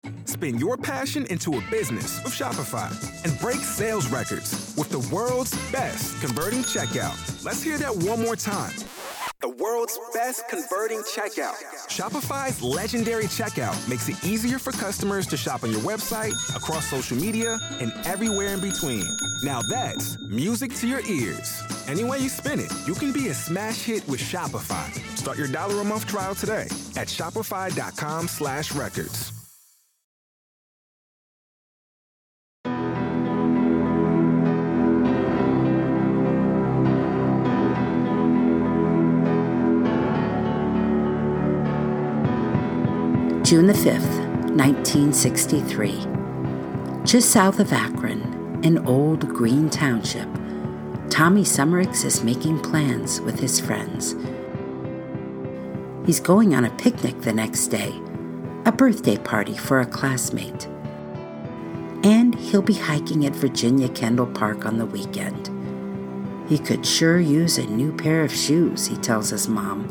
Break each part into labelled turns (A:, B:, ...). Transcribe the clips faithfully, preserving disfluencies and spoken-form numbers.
A: Spin your passion into a business with Shopify and break sales records with the world's best converting checkout. Let's hear that one more time. The world's best converting checkout. Shopify's legendary checkout makes it easier for customers to shop on your website, across social media, and everywhere in between. Now that's music to your ears. Any way you spin it, you can be a smash hit with Shopify. Start your dollar a month trial today at shopify.com slash records.
B: June the fifth, nineteen sixty-three. Just south of Akron, in Old Green Township, Tommy Summerix is making plans with his friends. He's going on a picnic the next day, a birthday party for a classmate. And he'll be hiking at Virginia Kendall Park on the weekend. He could sure use a new pair of shoes, he tells his mom.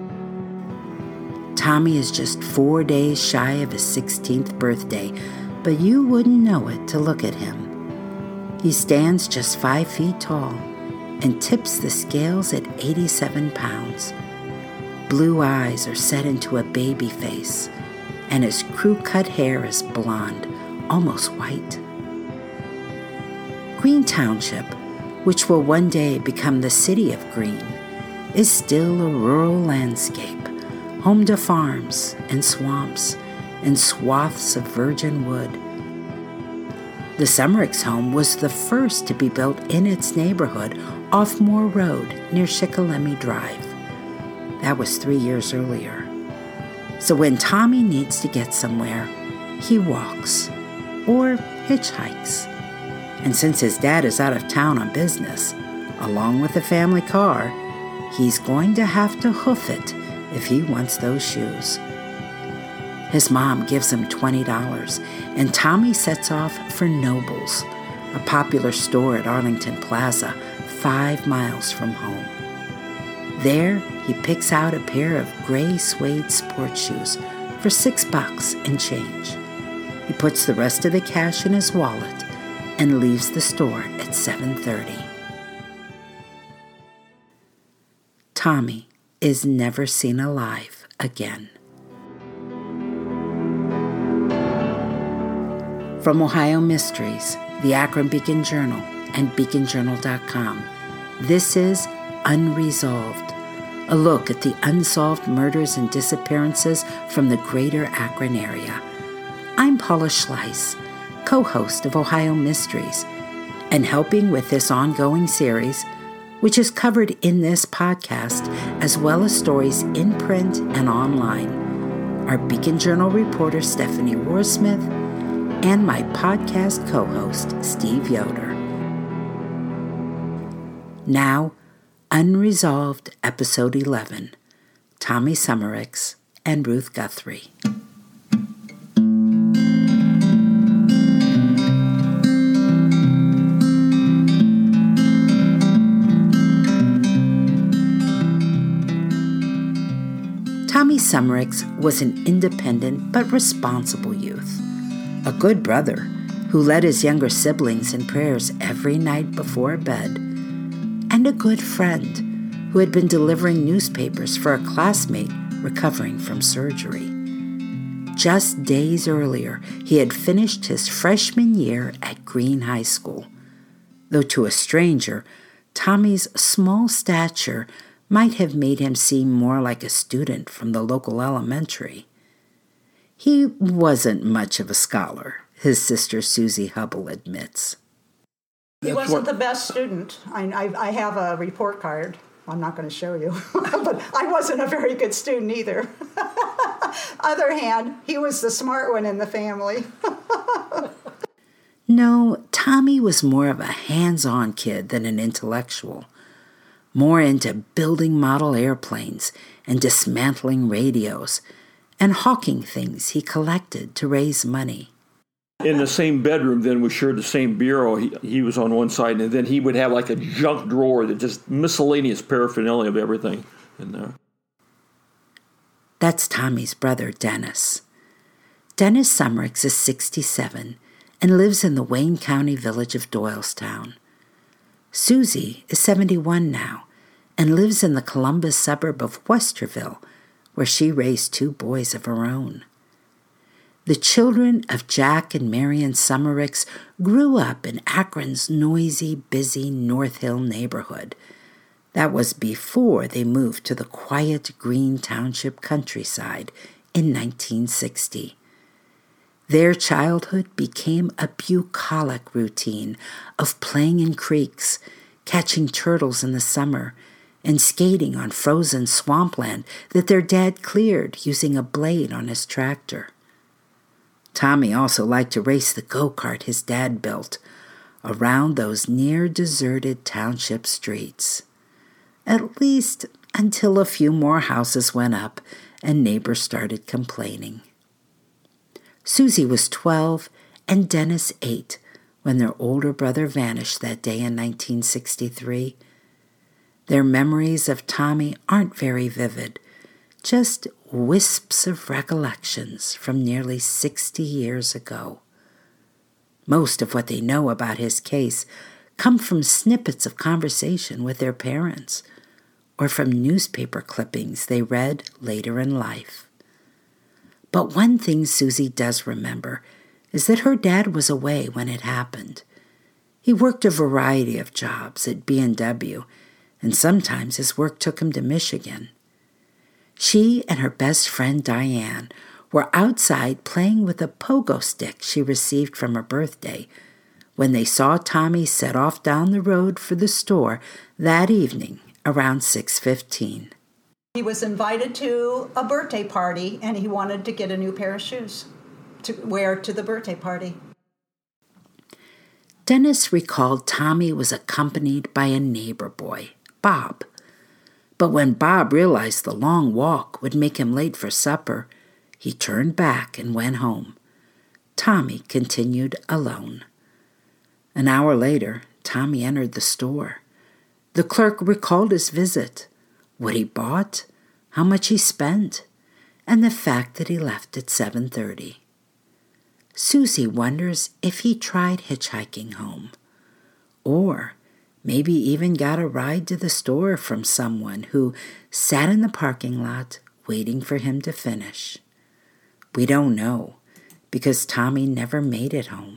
B: Tommy is just four days shy of his sixteenth birthday, but you wouldn't know it to look at him. He stands just five feet tall and tips the scales at eighty-seven pounds. Blue eyes are set into a baby face, and his crew-cut hair is blonde, almost white. Green Township, which will one day become the city of Green, is still a rural landscape, home to farms and swamps and swaths of virgin wood. The Summerix home was the first to be built in its neighborhood off Moore Road near Shikellamy Drive. That was three years earlier. So when Tommy needs to get somewhere, he walks or hitchhikes. And since his dad is out of town on business, along with the family car, he's going to have to hoof it if he wants those shoes. His mom gives him twenty dollars, and Tommy sets off for Noble's, a popular store at Arlington Plaza, five miles from home. There, he picks out a pair of gray suede sports shoes for six bucks and change. He puts the rest of the cash in his wallet and leaves the store at seven thirty. Tommy is never seen alive again. From Ohio Mysteries, the Akron Beacon Journal, and beacon journal dot com, this is Unresolved, a look at the unsolved murders and disappearances from the greater Akron area. I'm Paula Schleiss, co-host of Ohio Mysteries, and helping with this ongoing series, which is covered in this podcast, as well as stories in print and online, are Beacon Journal reporter Stephanie Rohrsmith and my podcast co-host Steve Yoder. Now, Unresolved, Episode eleven, Tommy Summerix and Ruth Guthrie. Tommy Summerix was an independent but responsible youth, a good brother who led his younger siblings in prayers every night before bed, and a good friend who had been delivering newspapers for a classmate recovering from surgery. Just days earlier, he had finished his freshman year at Green High School, though to a stranger, Tommy's small stature might have made him seem more like a student from the local elementary. He wasn't much of a scholar, his sister Susie Hubble admits.
C: He wasn't the best student. I, I, I have a report card. I'm not going to show you. But I wasn't a very good student either. Other hand, he was the smart one in the family.
B: No, Tommy was more of a hands-on kid than an intellectual. More into building model airplanes and dismantling radios and hawking things he collected to raise money.
D: In the same bedroom, then, we shared the same bureau. He, he was on one side, and then he would have like a junk drawer that just miscellaneous paraphernalia of everything in there.
B: That's Tommy's brother, Dennis. Dennis Summericks is sixty-seven and lives in the Wayne County village of Doylestown. Susie is seventy-one now and lives in the Columbus suburb of Westerville, where she raised two boys of her own. The children of Jack and Marion Summericks grew up in Akron's noisy, busy North Hill neighborhood. That was before they moved to the quiet Green Township countryside in nineteen sixty. Their childhood became a bucolic routine of playing in creeks, catching turtles in the summer, and skating on frozen swampland that their dad cleared using a blade on his tractor. Tommy also liked to race the go-kart his dad built around those near-deserted township streets. At least until a few more houses went up and neighbors started complaining. Susie was twelve and Dennis eight when their older brother vanished that day in nineteen sixty-three. Their memories of Tommy aren't very vivid, just wisps of recollections from nearly sixty years ago. Most of what they know about his case come from snippets of conversation with their parents or from newspaper clippings they read later in life. But one thing Susie does remember is that her dad was away when it happened. He worked a variety of jobs at B and W, and sometimes his work took him to Michigan. She and her best friend Diane were outside playing with a pogo stick she received from her birthday when they saw Tommy set off down the road for the store that evening around six fifteen.
C: He was invited to a birthday party, and he wanted to get a new pair of shoes to wear to the birthday party.
B: Dennis recalled Tommy was accompanied by a neighbor boy, Bob. But when Bob realized the long walk would make him late for supper, he turned back and went home. Tommy continued alone. An hour later, Tommy entered the store. The clerk recalled his visit, what he bought, how much he spent, and the fact that he left at seven thirty. Susie wonders if he tried hitchhiking home, or maybe even got a ride to the store from someone who sat in the parking lot waiting for him to finish. We don't know, because Tommy never made it home.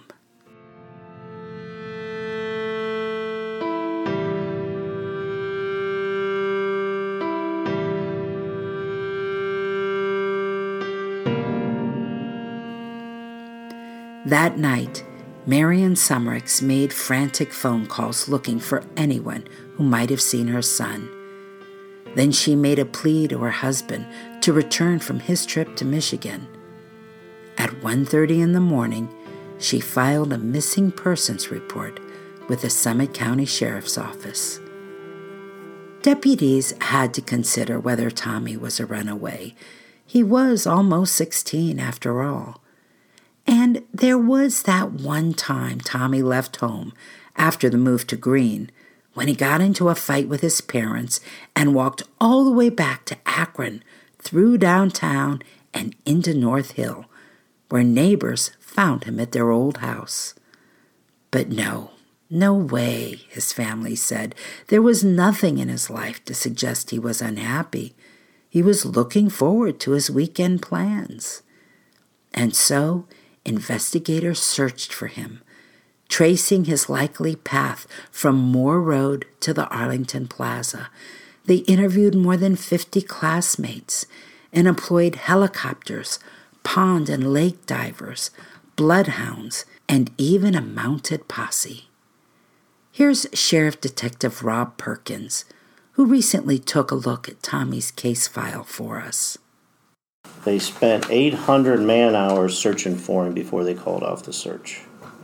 B: That night, Marion Summericks made frantic phone calls looking for anyone who might have seen her son. Then she made a plea to her husband to return from his trip to Michigan. At one thirty in the morning, she filed a missing persons report with the Summit County Sheriff's Office. Deputies had to consider whether Tommy was a runaway. He was almost sixteen after all. And there was that one time Tommy left home after the move to Green, when he got into a fight with his parents and walked all the way back to Akron, through downtown and into North Hill, where neighbors found him at their old house. But no, no way, his family said. There was nothing in his life to suggest he was unhappy. He was looking forward to his weekend plans. And so, investigators searched for him, tracing his likely path from Moore Road to the Arlington Plaza. They interviewed more than fifty classmates and employed helicopters, pond and lake divers, bloodhounds, and even a mounted posse. Here's Sheriff Detective Rob Perkins, who recently took a look at Tommy's case file for us.
E: They spent eight hundred man-hours searching for him before they called off the search.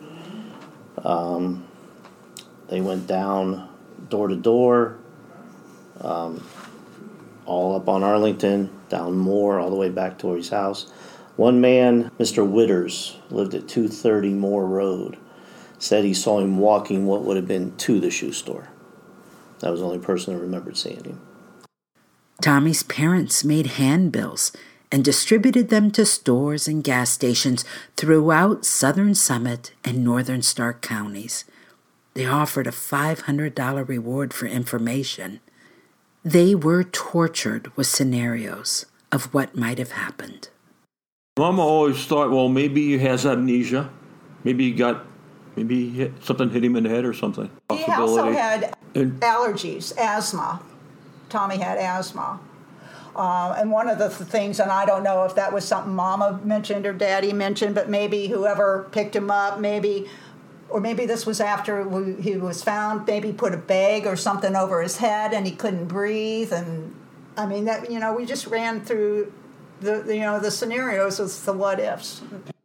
E: Um, they went down door to door, um, all up on Arlington, down Moore, all the way back to his house. One man, Mister Witters, lived at two thirty Moore Road, said he saw him walking what would have been to the shoe store. That was the only person that remembered seeing him.
B: Tommy's parents made handbills and distributed them to stores and gas stations throughout southern Summit and northern Stark counties. They offered a five hundred dollars reward for information. They were tortured with scenarios of what might have happened.
D: Mama always thought, well, maybe he has amnesia. Maybe he got, maybe he hit, something hit him in the head or something.
C: He also had and, allergies, asthma. Tommy had asthma. Uh, and one of the th- things, and I don't know if that was something Mama mentioned or Daddy mentioned, but maybe whoever picked him up, maybe, or maybe this was after he was found, maybe put a bag or something over his head and he couldn't breathe. And I mean, that, you know, we just ran through the, the you know, the scenarios with the what ifs.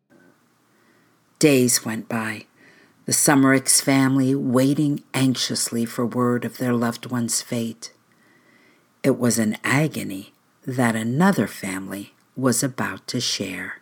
B: Days went by, the Summerick's family waiting anxiously for word of their loved one's fate. It was an agony that another family was about to share.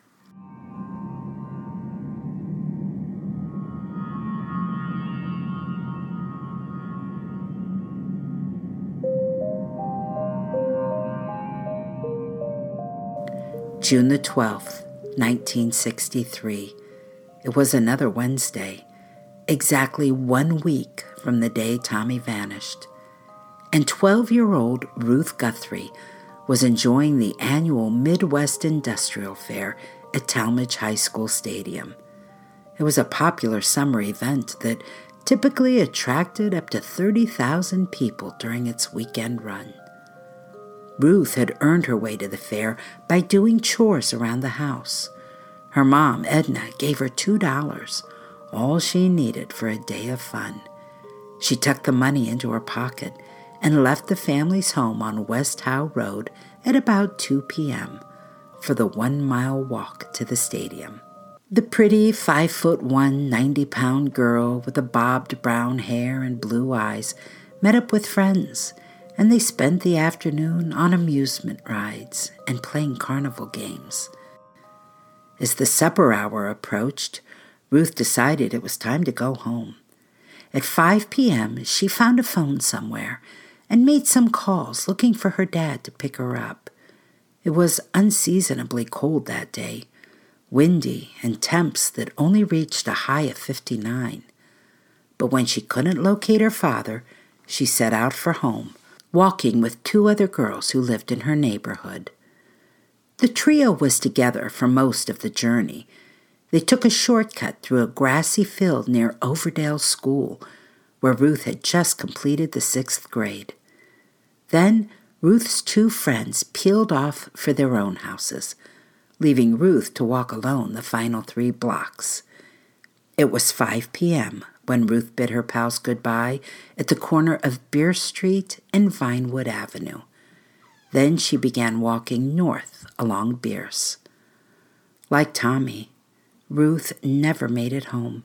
B: June the twelfth, nineteen sixty-three. It was another Wednesday, exactly one week from the day Tommy vanished. And twelve-year-old Ruth Guthrie was enjoying the annual Midwest Industrial Fair at Talmadge High School Stadium. It was a popular summer event that typically attracted up to thirty thousand people during its weekend run. Ruth had earned her way to the fair by doing chores around the house. Her mom, Edna, gave her two dollars, all she needed for a day of fun. She tucked the money into her pocket and left the family's home on West Howe Road at about two p.m. for the one-mile walk to the stadium. The pretty five-foot-one, ninety-pound girl with the bobbed brown hair and blue eyes met up with friends, and they spent the afternoon on amusement rides and playing carnival games. As the supper hour approached, Ruth decided it was time to go home. At five p.m., she found a phone somewhere and made some calls looking for her dad to pick her up. It was unseasonably cold that day, windy and temps that only reached a high of fifty-nine. But when she couldn't locate her father, she set out for home, walking with two other girls who lived in her neighborhood. The trio was together for most of the journey. They took a shortcut through a grassy field near Overdale School, where Ruth had just completed the sixth grade. Then Ruth's two friends peeled off for their own houses, leaving Ruth to walk alone the final three blocks. It was five p.m. when Ruth bid her pals goodbye at the corner of Beer Street and Vinewood Avenue. Then she began walking north along Bierce. Like Tommy, Ruth never made it home.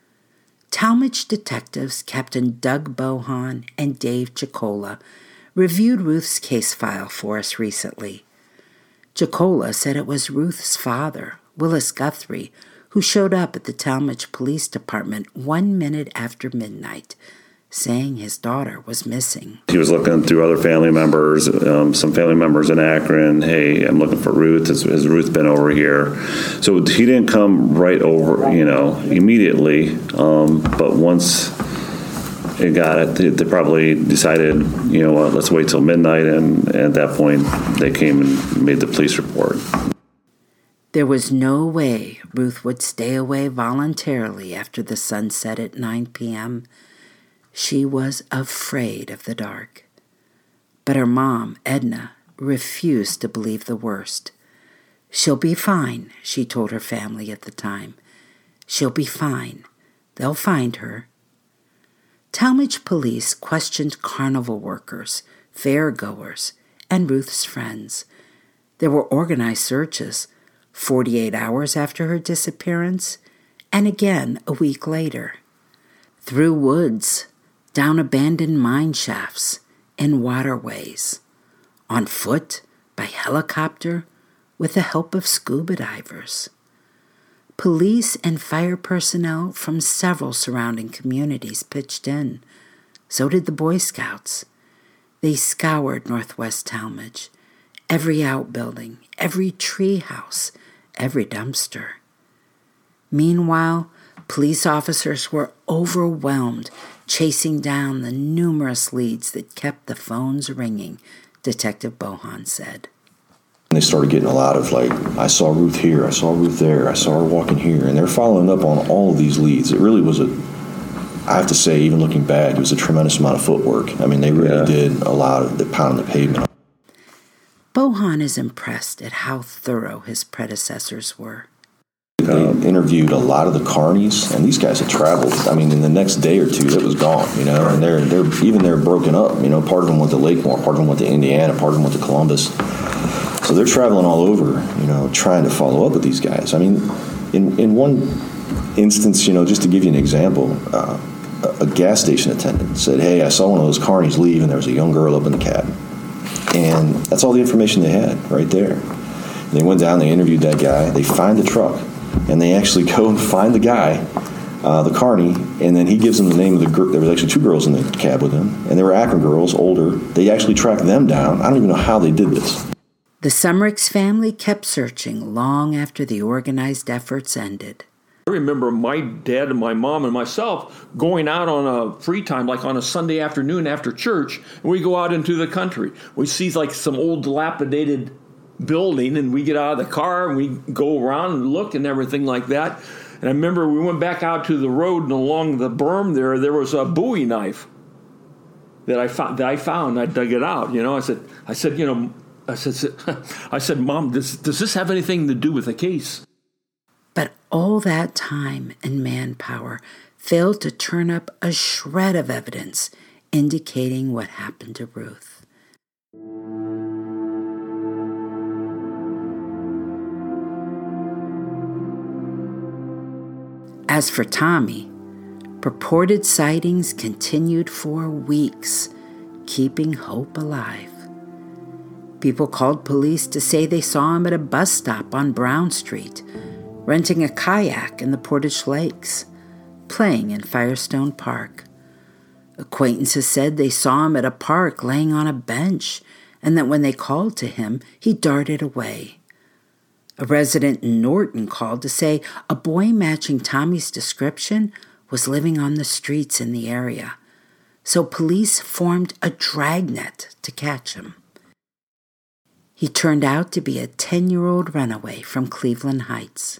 B: Talmadge detectives Captain Doug Bohan and Dave Chicola reviewed Ruth's case file for us recently. Chicola said it was Ruth's father, Willis Guthrie, who showed up at the Talmadge Police Department one minute after midnight, saying his daughter was missing.
F: He was looking through other family members, um, some family members in Akron. Hey, I'm looking for Ruth. Has, has Ruth been over here? So he didn't come right over, you know, immediately. Um, but once it got it, they, they probably decided, you know what, let's wait till midnight. And, and at that point, they came and made the police report.
B: There was no way Ruth would stay away voluntarily after the sun set at nine p.m. She was afraid of the dark. But her mom, Edna, refused to believe the worst. She'll be fine, she told her family at the time. She'll be fine. They'll find her. Talmadge police questioned carnival workers, fairgoers, and Ruth's friends. There were organized searches, forty-eight hours after her disappearance, and again a week later. Through woods, down abandoned mine shafts, in waterways, on foot, by helicopter, with the help of scuba divers. Police and fire personnel from several surrounding communities pitched in. So did the Boy Scouts. They scoured northwest Talmadge, every outbuilding, every tree house, every dumpster. Meanwhile, police officers were overwhelmed, chasing down the numerous leads that kept the phones ringing, Detective Bohan said.
G: They started getting a lot of, like, I saw Ruth here, I saw Ruth there, I saw her walking here, and they're following up on all of these leads. It really was a, I have to say, even looking back, it was a tremendous amount of footwork. I mean, they really yeah. did a lot of the pounding the pavement.
B: Bohan is impressed at how thorough his predecessors were.
G: They interviewed a lot of the carnies, and these guys had traveled. I mean, in the next day or two, it was gone, you know, and they're, they're even they're broken up, you know, part of them went to Lakemore, part of them went to Indiana, part of them went to Columbus. So they're traveling all over, you know, trying to follow up with these guys. I mean, in, in one instance, you know, just to give you an example, uh, a gas station attendant said, hey, I saw one of those carnies leave, and there was a young girl up in the cab. And that's all the information they had right there. And they went down, they interviewed that guy, they find the truck, and they actually go and find the guy, uh, the carny, and then he gives them the name of the girl. There was actually two girls in the cab with him, and they were Akron girls, older. They actually tracked them down. I don't even know how they did this.
B: The Summerichs family kept searching long after the organized efforts ended.
D: I remember my dad and my mom and myself going out on a free time, like on a Sunday afternoon after church, and we go out into the country. We see like some old dilapidated building, and we get out of the car and we go around and look and everything like that. And I remember we went back out to the road, and along the berm there, there was a Bowie knife that I found. That I found. I dug it out. You know, I said, I said, you know, I said, I said, Mom, does does this have anything to do with the case?
B: But all that time and manpower failed to turn up a shred of evidence indicating what happened to Ruth. As for Tommy, purported sightings continued for weeks, keeping hope alive. People called police to say they saw him at a bus stop on Brown Street, renting a kayak in the Portage Lakes, playing in Firestone Park. Acquaintances said they saw him at a park laying on a bench, and that when they called to him, he darted away. A resident in Norton called to say a boy matching Tommy's description was living on the streets in the area, so police formed a dragnet to catch him. He turned out to be a ten-year-old runaway from Cleveland Heights.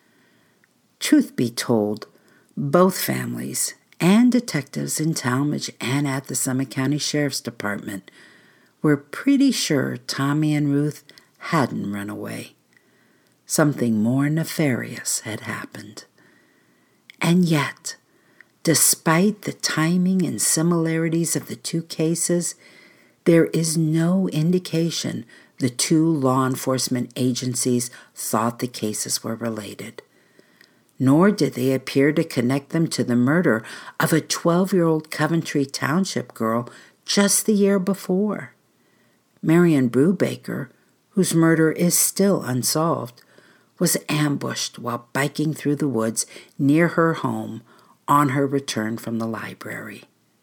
B: Truth be told, both families and detectives in Talmadge and at the Summit County Sheriff's Department were pretty sure Tommy and Ruth hadn't run away. Something more nefarious had happened. And yet, despite the timing and similarities of the two cases, there is no indication the two law enforcement agencies thought the cases were related. Nor did they appear to connect them to the murder of a twelve-year-old Coventry Township girl just the year before. Marion Brubaker, whose murder is still unsolved, was ambushed while biking through the woods near her home on her return from the library.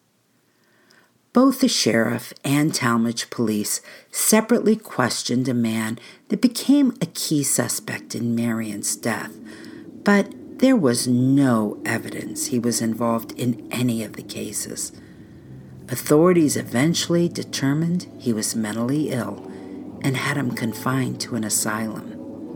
B: Both the sheriff and Talmadge police separately questioned a man that became a key suspect in Marion's death, but there was no evidence he was involved in any of the cases. Authorities eventually determined he was mentally ill and had him confined to an asylum.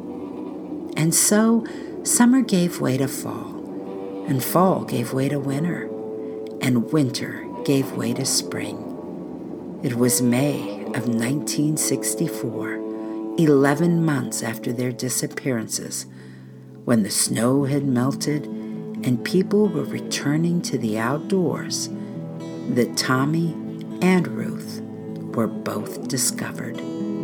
B: And so, summer gave way to fall, and fall gave way to winter, and winter gave way to spring. It was May of nineteen sixty-four, eleven months after their disappearances, when the snow had melted and people were returning to the outdoors, that Tommy and Ruth were both discovered.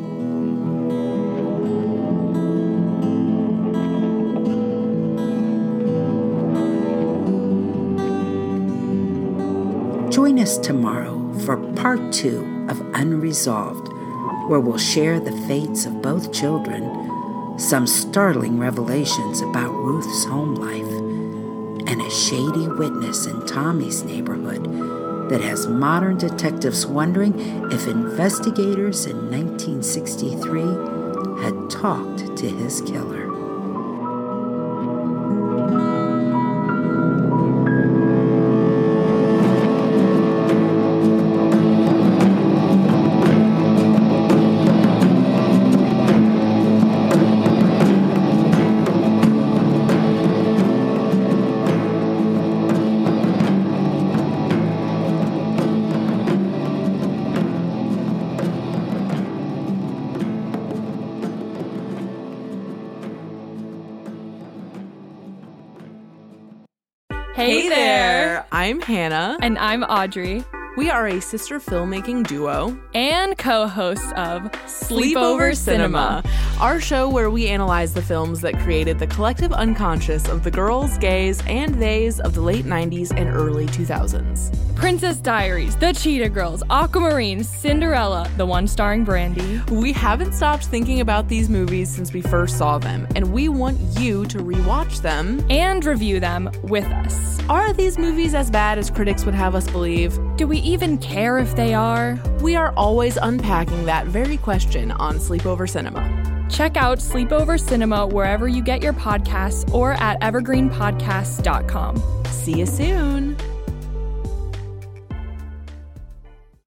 B: Join us tomorrow for part two of Unresolved, where we'll share the fates of both children, some startling revelations about Ruth's home life, and a shady witness in Tommy's neighborhood that has modern detectives wondering if investigators in nineteen sixty-three had talked to his killer.
H: Hey,
I: hey
H: there.
I: there! I'm Hannah.
H: And I'm Audrey.
I: We are a sister filmmaking duo
H: and co-hosts of
I: Sleepover Cinema, our show where we analyze the films that created the collective unconscious of the girls, gays, and theys of the late nineties and early two thousands.
H: Princess Diaries, The Cheetah Girls, Aquamarine, Cinderella, the one starring Brandy.
I: We haven't stopped thinking about these movies since we first saw them, and we want you to rewatch them
H: and review them with us.
I: Are these movies as bad as critics would have us believe?
H: Do we even care if they are?
I: We are always unpacking that very question on Sleepover Cinema.
H: Check out Sleepover Cinema wherever you get your podcasts or at evergreen podcasts dot com.
I: See you soon.